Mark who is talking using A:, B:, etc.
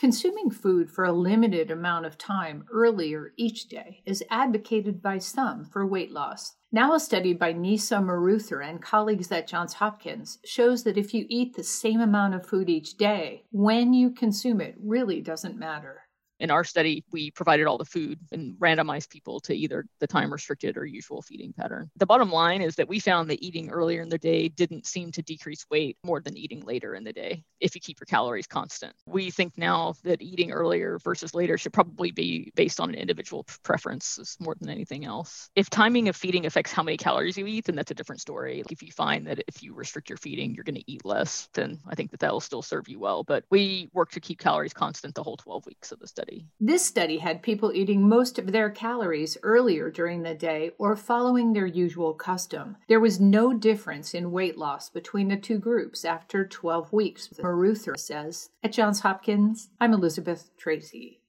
A: Consuming food for a limited amount of time earlier each day is advocated by some for weight loss. Now, a study by Nisa Maruther and colleagues at Johns Hopkins shows that if you eat the same amount of food each day, when you consume it really doesn't matter.
B: In our study, we provided all the food and randomized people to either the time restricted or usual feeding pattern. The bottom line is that we found that eating earlier in the day didn't seem to decrease weight more than eating later in the day if you keep your calories constant. We think now that eating earlier versus later should probably be based on an individual preference more than anything else. If timing of feeding affects how many calories you eat, then that's a different story. If you find that if you restrict your feeding, you're going to eat less, then I think that will still serve you well. But we work to keep calories constant the whole 12 weeks of the study.
A: This study had people eating most of their calories earlier during the day or following their usual custom. There was no difference in weight loss between the two groups after 12 weeks, Maruther says. At Johns Hopkins, I'm Elizabeth Tracy.